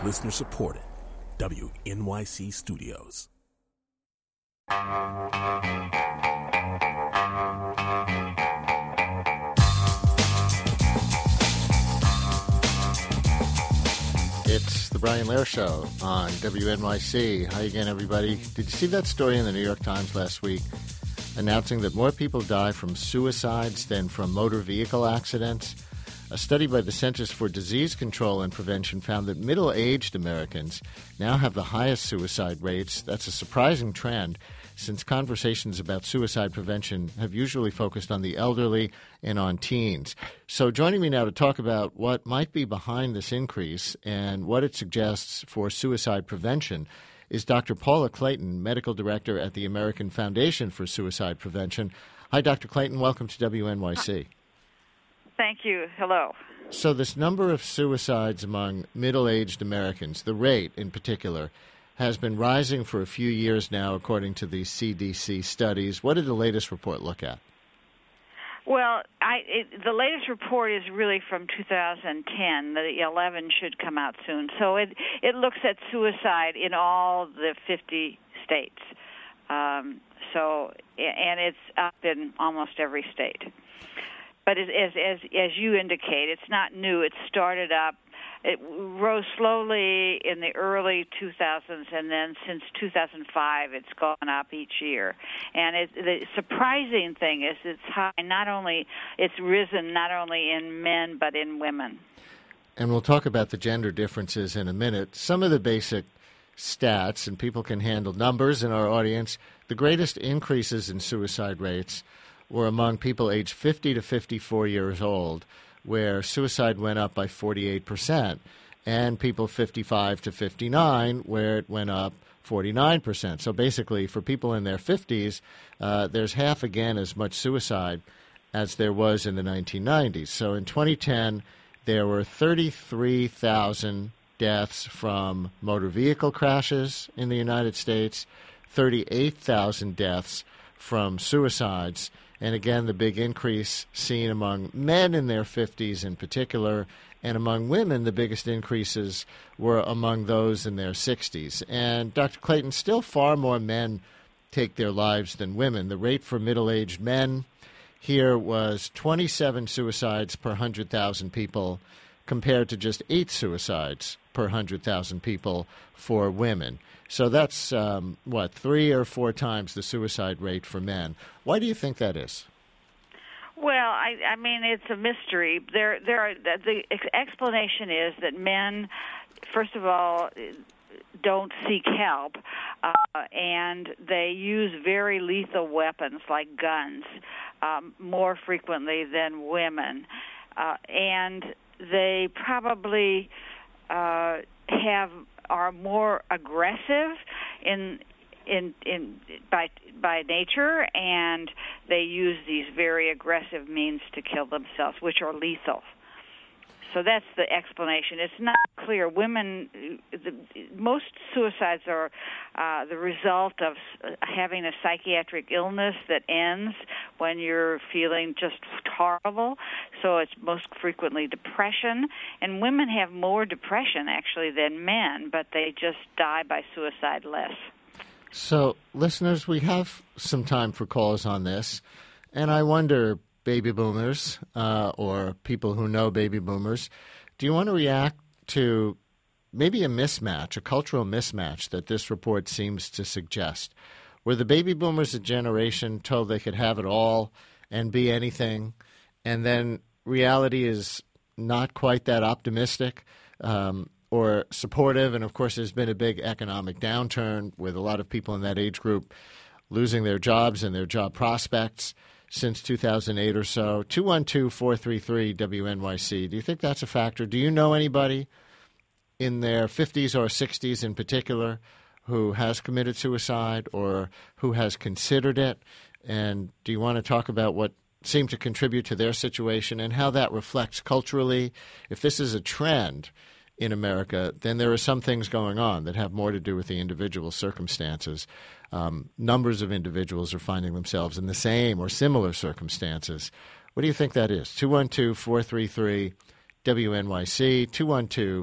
Listener supported. WNYC Studios. It's the Brian Lehrer Show on WNYC. Hi again, everybody. Did you see that story in the New York Times last week announcing that more people die from suicides than from motor vehicle accidents? A study by the Centers for Disease Control and Prevention found that middle-aged Americans now have the highest suicide rates. That's a surprising trend, since conversations about suicide prevention have usually focused on the elderly and on teens. So joining me now to talk about what might be behind this increase and what it suggests for suicide prevention is Dr. Paula Clayton, Medical Director at the American Foundation for Suicide Prevention. Hi, Dr. Clayton. Welcome to WNYC. Thank you. Hello. So this number of suicides among middle-aged Americans, the rate in particular, has been rising for a few years now, according to the CDC studies. What did the latest report look at? Well, the latest report is really from 2010. The 11 should come out soon. So it looks at suicide in all the 50 states. And it's up in almost every state. But as you indicate, it's not new. It started up. It rose slowly in the early 2000s, and then since 2005, it's gone up each year. And the surprising thing is it's high. It's risen not only in men but in women. And we'll talk about the gender differences in a minute. Some of the basic stats, and people can handle numbers in our audience. The greatest increases in suicide rates were among people aged 50 to 54 years old, where suicide went up by 48%, and people 55 to 59, where it went up 49%. So basically, for people in their 50s, there's half again as much suicide as there was in the 1990s. So in 2010, there were 33,000 deaths from motor vehicle crashes in the United States, 38,000 deaths from suicides. And again, the big increase seen among men in their 50s in particular, and among women, the biggest increases were among those in their 60s. And Dr. Clayton, still far more men take their lives than women. The rate for middle-aged men here was 27 suicides per 100,000 people, compared to just 8 suicides per 100,000 people for women. So that's, 3 or 4 times the suicide rate for men. Why do you think that is? Well, I mean, it's a mystery. The explanation is that men, first of all, don't seek help, and they use very lethal weapons like guns more frequently than women. And they probably are more aggressive by nature, and they use these very aggressive means to kill themselves, which are lethal. So that's the explanation. It's not clear. Most suicides are the result of having a psychiatric illness that ends when you're feeling just horrible. So it's most frequently depression. And women have more depression, actually, than men, but they just die by suicide less. So, listeners, we have some time for calls on this. And I wonder, baby boomers or people who know baby boomers, do you want to react to maybe a mismatch, a cultural mismatch that this report seems to suggest? Were the baby boomers a generation told they could have it all and be anything, and then reality is not quite that optimistic or supportive? And, of course, there's been a big economic downturn with a lot of people in that age group losing their jobs and their job prospects since 2008 or so. 212-433-WNYC. Do you think that's a factor? Do you know anybody in their 50s or 60s in particular who has committed suicide or who has considered it? And do you want to talk about what seemed to contribute to their situation and how that reflects culturally? If this is a trend in America, then there are some things going on that have more to do with the individual circumstances. Numbers of individuals are finding themselves in the same or similar circumstances. What do you think that is? 212-433-WNYC,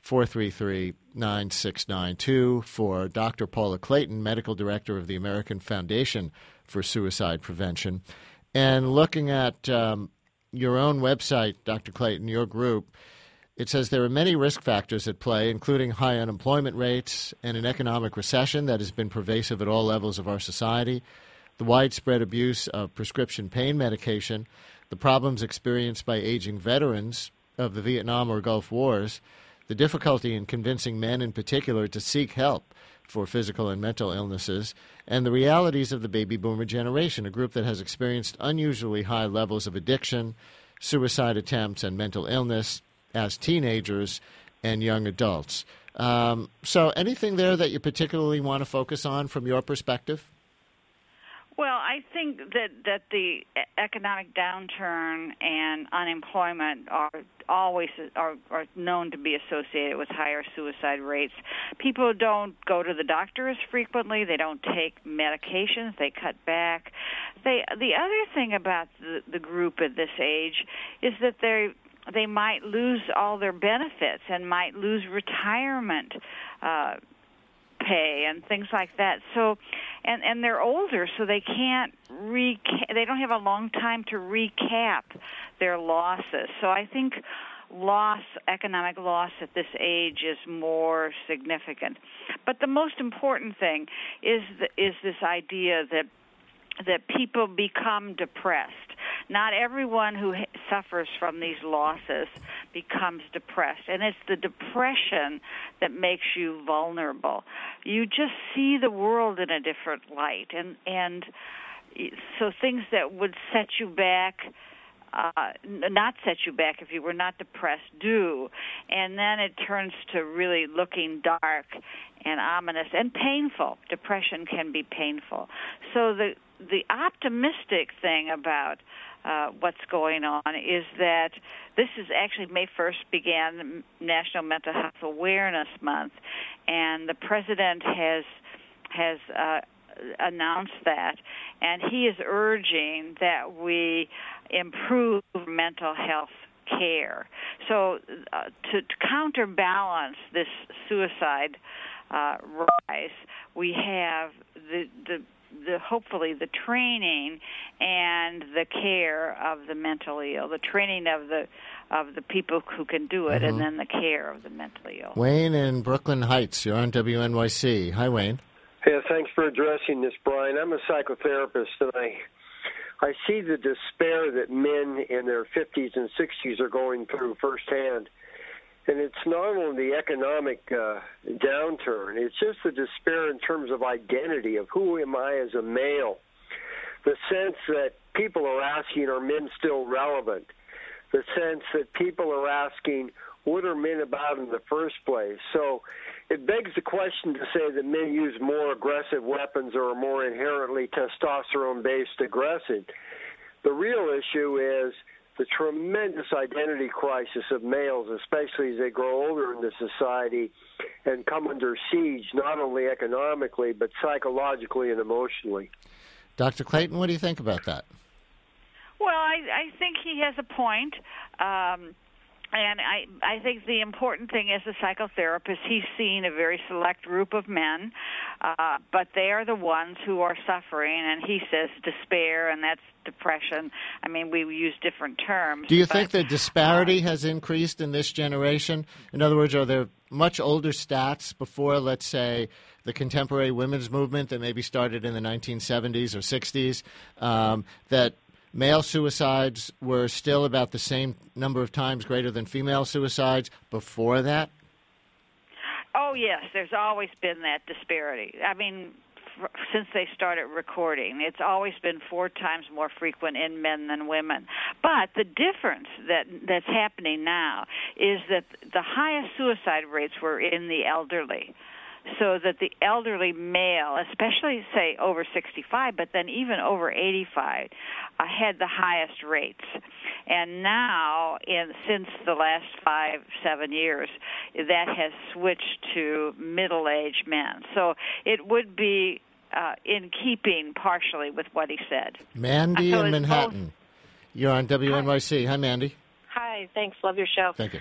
433-9692 for Dr. Paula Clayton, Medical Director of the American Foundation for Suicide Prevention. And looking at your own website, Dr. Clayton, your group, it says there are many risk factors at play, including high unemployment rates and an economic recession that has been pervasive at all levels of our society, the widespread abuse of prescription pain medication, the problems experienced by aging veterans of the Vietnam or Gulf Wars, the difficulty in convincing men in particular to seek help for physical and mental illnesses, and the realities of the baby boomer generation, a group that has experienced unusually high levels of addiction, suicide attempts, and mental illness as teenagers and young adults. So anything there that you particularly want to focus on from your perspective? Well, I think that the economic downturn and unemployment are known to be associated with higher suicide rates. People don't go to the doctor as frequently. They don't take medications. They cut back. The other thing about the group at this age is that they might lose all their benefits and might lose retirement pay and things like that. So, and they're older, so they can't they don't have a long time to recap their losses. So I think economic loss at this age is more significant. But the most important thing is this idea that people become depressed. Not everyone who suffers from these losses becomes depressed, and it's the depression that makes you vulnerable. You just see the world in a different light, and so things that would set you back, not set you back if you were not depressed, do, and then it turns to really looking dark and ominous and painful. Depression can be painful. So the optimistic thing about what's going on is that this is actually May 1st began National Mental Health Awareness Month, and the president has announced that, and he is urging that we improve mental health care. So to counterbalance this suicide rise, we have hopefully the training and the care of the mentally ill, the training of the people who can do it, and then the care of the mentally ill. Wayne in Brooklyn Heights, you're on WNYC. Hi, Wayne. Yeah, thanks for addressing this, Brian. I'm a psychotherapist, and I see the despair that men in their 50s and 60s are going through firsthand. And it's not only the economic downturn, it's just the despair in terms of identity, of who am I as a male. The sense that people are asking, are men still relevant? The sense that people are asking, what are men about in the first place? So it begs the question to say that men use more aggressive weapons or are more inherently testosterone-based aggressive. The real issue is the tremendous identity crisis of males, especially as they grow older in this society and come under siege, not only economically, but psychologically and emotionally. Dr. Clayton, what do you think about that? Well, I think he has a point. And I think the important thing as a psychotherapist, he's seen a very select group of men, but they are the ones who are suffering, and he says despair, and that's depression. I mean, we use different terms. Do you think the disparity has increased in this generation? In other words, are there much older stats before, let's say, the contemporary women's movement that maybe started in the 1970s or 60s, that male suicides were still about the same number of times greater than female suicides before that? Oh, yes. There's always been that disparity. I mean, since they started recording, it's always been 4 times more frequent in men than women. But the difference that's happening now is that the highest suicide rates were in the elderly. So that the elderly male, especially, say, over 65, but then even over 85, had the highest rates. And now, since the last 5-7 years, that has switched to middle-aged men. So it would be in keeping partially with what he said. Mandy in Manhattan. You're on WNYC. Hi, Mandy. Hi, thanks. Love your show. Thank you.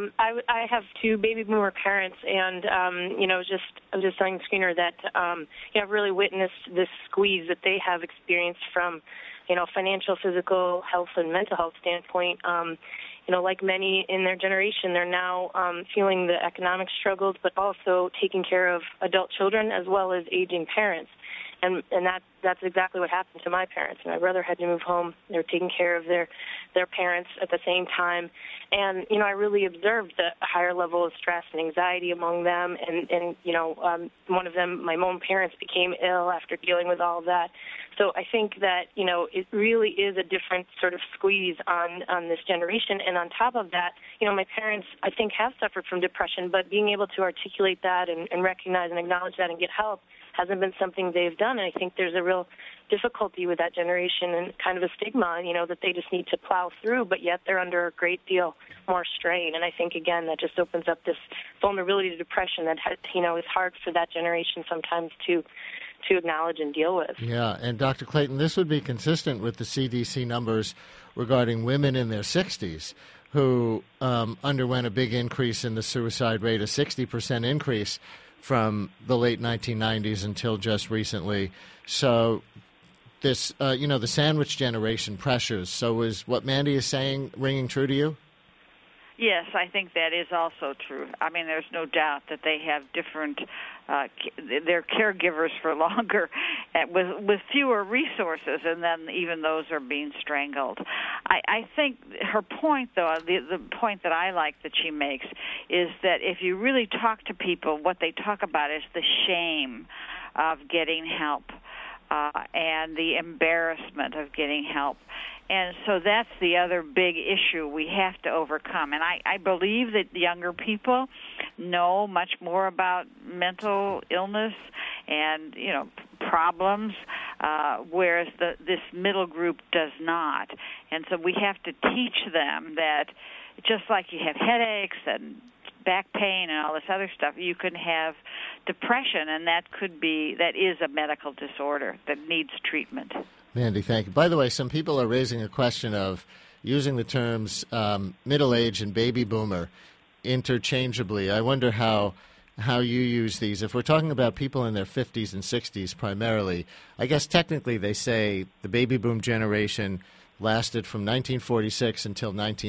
I have two baby boomer parents, and I was just telling the screener that I've really witnessed this squeeze that they have experienced from, financial, physical health, and mental health standpoint. Like many in their generation, they're now feeling the economic struggles, but also taking care of adult children as well as aging parents. And that's exactly what happened to my parents. My brother had to move home. They were taking care of their parents at the same time. And, I really observed the higher level of stress and anxiety among them. And one of them, my own parents, became ill after dealing with all of that. So I think that, it really is a different sort of squeeze on this generation. And on top of that, my parents, I think, have suffered from depression, but being able to articulate that and recognize and acknowledge that and get help hasn't been something they've done. And I think there's a real difficulty with that generation and kind of a stigma, that they just need to plow through, but yet they're under a great deal more strain. And I think, again, that just opens up this vulnerability to depression that, is hard for that generation sometimes to acknowledge and deal with. Yeah, and Dr. Clayton, this would be consistent with the CDC numbers regarding women in their 60s who underwent a big increase in the suicide rate, a 60% increase from the late 1990s until just recently. So this, the sandwich generation pressures. So is what Mandy is saying ringing true to you? Yes, I think that is also true. I mean, there's no doubt that they have different, they're caregivers for longer with fewer resources, and then even those are being strangled. I think her point, though, the point that I like that she makes, is that if you really talk to people, what they talk about is the shame of getting help and the embarrassment of getting help. And so that's the other big issue we have to overcome. And I believe that younger people know much more about mental illness and, problems, whereas this middle group does not. And so we have to teach them that just like you have headaches and back pain and all this other stuff, you can have depression, and that is a medical disorder that needs treatment. Mandy, thank you. By the way, some people are raising a question of using the terms middle age and baby boomer interchangeably. I wonder how you use these. If we're talking about people in their 50s and 60s primarily, I guess technically they say the baby boom generation lasted from 1946 until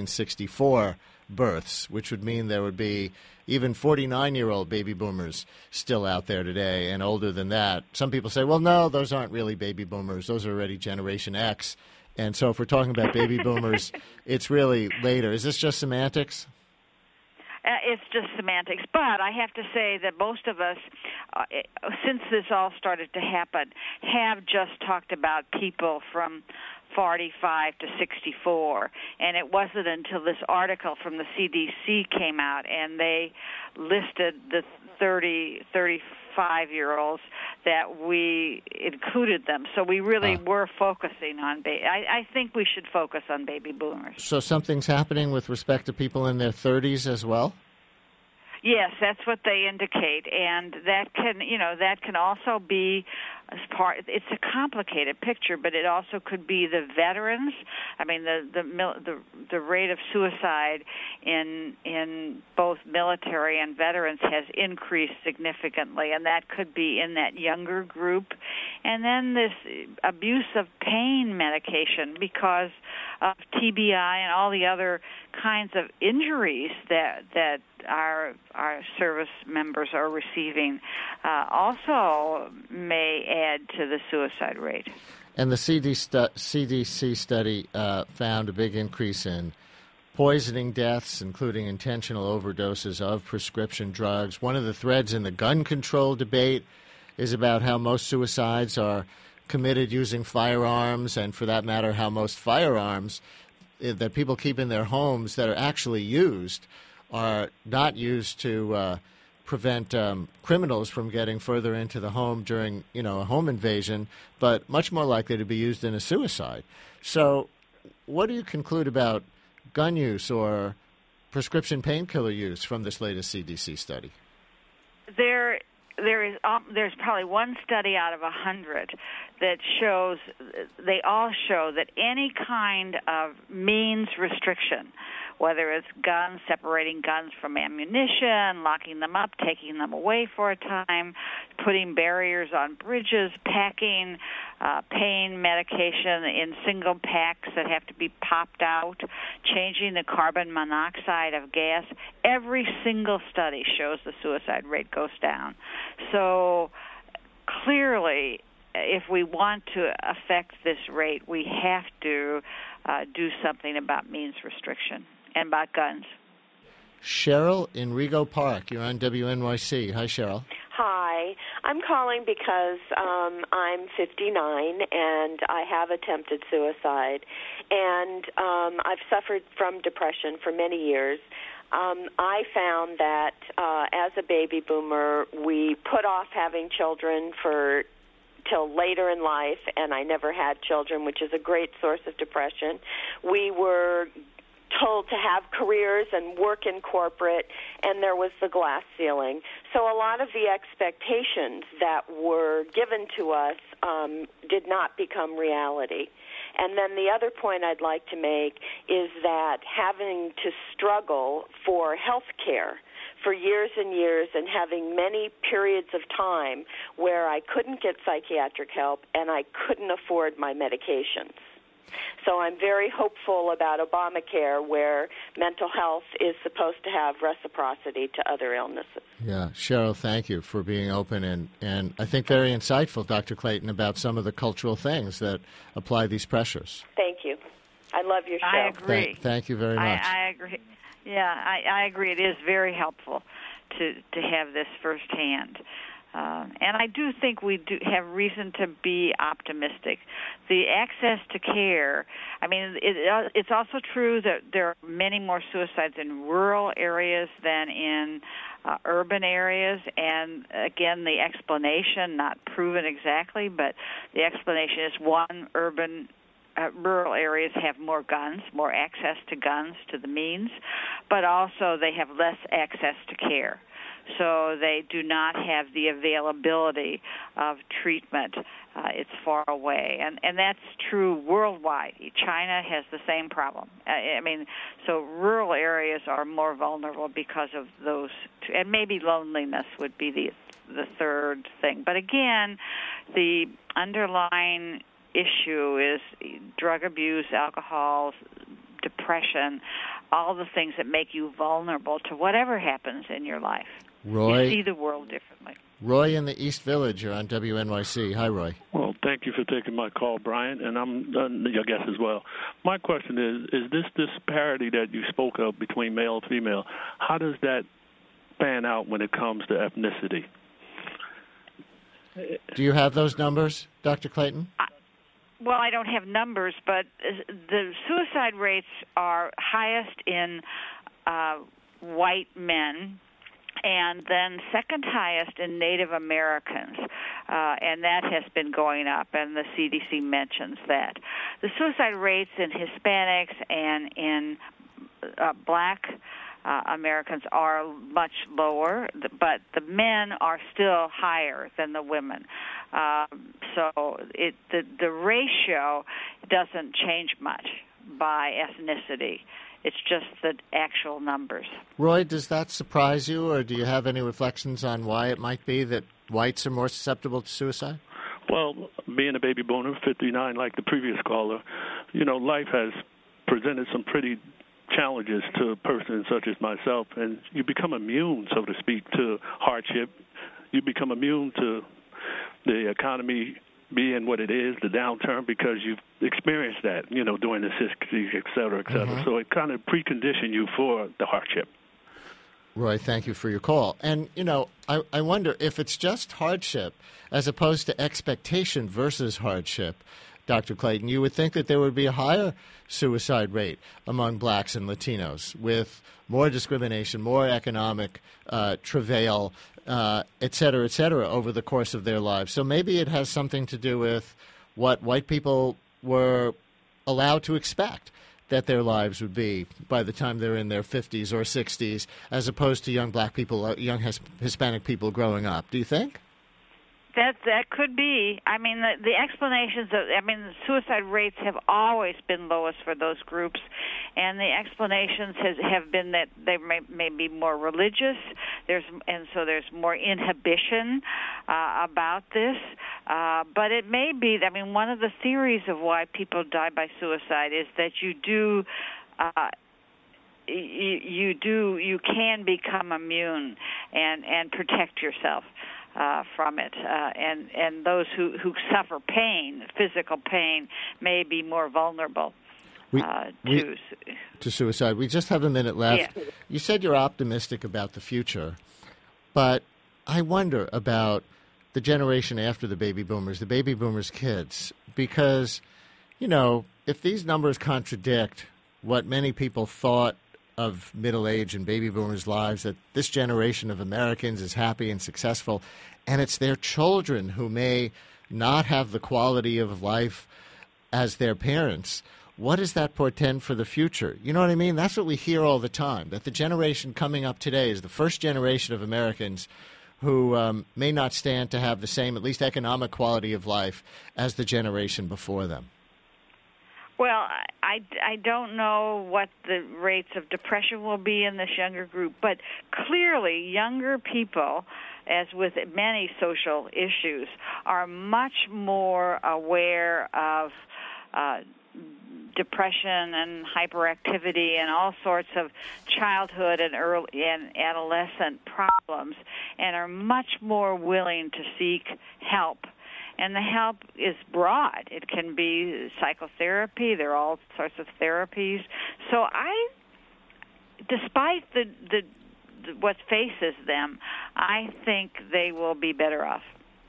1964 births, which would mean there would be even 49-year-old baby boomers still out there today and older than that. Some people say, well, no, those aren't really baby boomers. Those are already Generation X. And so if we're talking about baby boomers, it's really later. Is this just semantics? It's just semantics. But I have to say that most of us, since this all started to happen, have just talked about people from 45 to 64, and it wasn't until this article from the CDC came out and they listed the 35-year-olds that we included them. So we really were focusing on I think we should focus on baby boomers. So something's happening with respect to people in their 30s as well? Yes, that's what they indicate, and that can also be as part. It's a complicated picture, but it also could be the veterans. I mean, the rate of suicide in both military and veterans has increased significantly, and that could be in that younger group. And then this abuse of pain medication because of TBI and all the other kinds of injuries that our service members are receiving also may add to the suicide rate. And the CDC study found a big increase in poisoning deaths, including intentional overdoses of prescription drugs. One of the threads in the gun control debate is about how most suicides are committed using firearms, and for that matter, how most firearms that people keep in their homes that are actually used are not used to prevent criminals from getting further into the home during, a home invasion, but much more likely to be used in a suicide. So what do you conclude about gun use or prescription painkiller use from this latest CDC study? There's probably one study out of 100 that shows, they all show that any kind of means restriction, whether it's guns, separating guns from ammunition, locking them up, taking them away for a time, putting barriers on bridges, packing pain medication in single packs that have to be popped out, changing the carbon monoxide of gas. Every single study shows the suicide rate goes down. So clearly, if we want to affect this rate, we have to do something about means restriction and about guns. Cheryl in Rego Park, you're on WNYC. Hi, Cheryl. Hi. I'm calling because I'm 59 and I have attempted suicide, and I've suffered from depression for many years. I found that as a baby boomer, we put off having children till later in life, and I never had children, which is a great source of depression. We were told to have careers and work in corporate, and there was the glass ceiling. So a lot of the expectations that were given to us did not become reality. And then the other point I'd like to make is that having to struggle for health care for years and years and having many periods of time where I couldn't get psychiatric help and I couldn't afford my medications. So I'm very hopeful about Obamacare, where mental health is supposed to have reciprocity to other illnesses. Yeah, Cheryl, thank you for being open and I think very insightful, Dr. Clayton, about some of the cultural things that apply these pressures. Thank you. I love your show. I agree. Thank you very much. I agree. Yeah, I agree. It is very helpful to have this firsthand. And I do think we do have reason to be optimistic. The access to care, I mean, it's also true that there are many more suicides in rural areas than in urban areas. And, again, the explanation, not proven exactly, but the explanation is one, rural areas have more guns, more access to guns, to the means, but also they have less access to care. So they do not have the availability of treatment. It's far away. And that's true worldwide. China has the same problem. So rural areas are more vulnerable because of those two. And maybe loneliness would be the third thing. But again, the underlying issue is drug abuse, alcohol, depression, all the things that make you vulnerable to whatever happens in your life. Roy, you see the world differently. Roy in the East Village, you're on WNYC. Hi, Roy. Well, thank you for taking my call, Brian, and I'm your guest as well. My question is this disparity that you spoke of between male and female, how does that pan out when it comes to ethnicity? Do you have those numbers, Dr. Clayton? Well, I don't have numbers, but the suicide rates are highest in white men, and then second highest in Native Americans, and that has been going up, and the CDC mentions that. The suicide rates in Hispanics and in black Americans are much lower, but the men are still higher than the women. So the ratio doesn't change much by ethnicity. It's just the actual numbers. Roy, does that surprise you, or do you have any reflections on why it might be that whites are more susceptible to suicide? Well, being a baby boomer, 59, like the previous caller, life has presented some pretty challenges to a person such as myself, and you become immune, so to speak, to hardship. You become immune to the economy being what it is, the downturn, because you've experienced that, during the 60s, et cetera, et cetera. Mm-hmm. So it kind of preconditioned you for the hardship. Roy, thank you for your call. And, I wonder if it's just hardship as opposed to expectation versus hardship, Dr. Clayton, you would think that there would be a higher suicide rate among blacks and Latinos with more discrimination, more economic travail, et cetera, over the course of their lives. So maybe it has something to do with what white people were allowed to expect that their lives would be by the time they're in their 50s or 60s, as opposed to young black people, young Hispanic people growing up. Do you think? That could be. I mean, the explanations of, the suicide rates have always been lowest for those groups, and the explanations have been that they may be more religious. So there's more inhibition about this. But it may be. I mean, one of the theories of why people die by suicide is that you can become immune and protect yourself from it, and those who suffer pain, physical pain, may be more vulnerable to suicide. We just have a minute left. Yeah. You said you're optimistic about the future, but I wonder about the generation after the baby boomers' kids, because, if these numbers contradict what many people thought of middle age and baby boomers' lives, that this generation of Americans is happy and successful, and it's their children who may not have the quality of life as their parents. What does that portend for the future? You know what I mean? That's what we hear all the time, that the generation coming up today is the first generation of Americans who may not stand to have the same, at least economic quality of life as the generation before them. Well, I don't know what the rates of depression will be in this younger group, but clearly younger people, as with many social issues, are much more aware of depression and hyperactivity and all sorts of childhood and early and adolescent problems, and are much more willing to seek help. And the help is broad. It can be psychotherapy. There are all sorts of therapies. So despite the what faces them, I think they will be better off.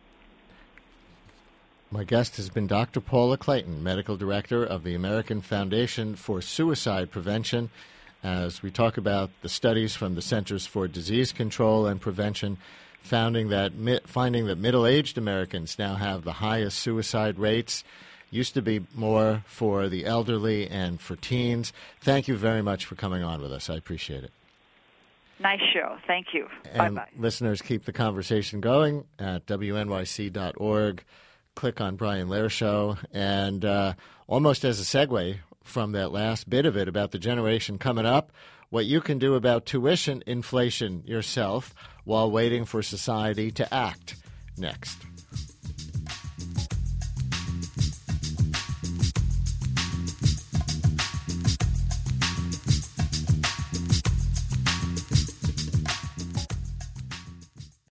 My guest has been Dr. Paula Clayton, Medical Director of the American Foundation for Suicide Prevention, as we talk about the studies from the Centers for Disease Control and Prevention finding that middle-aged Americans now have the highest suicide rates. Used to be more for the elderly and for teens. Thank you very much for coming on with us. I appreciate it. Nice show. Thank you. And bye-bye. Listeners, keep the conversation going at wnyc.org. Click on Brian Lehrer Show. And almost as a segue from that last bit of it about the generation coming up, what you can do about tuition inflation yourself while waiting for society to act. Next.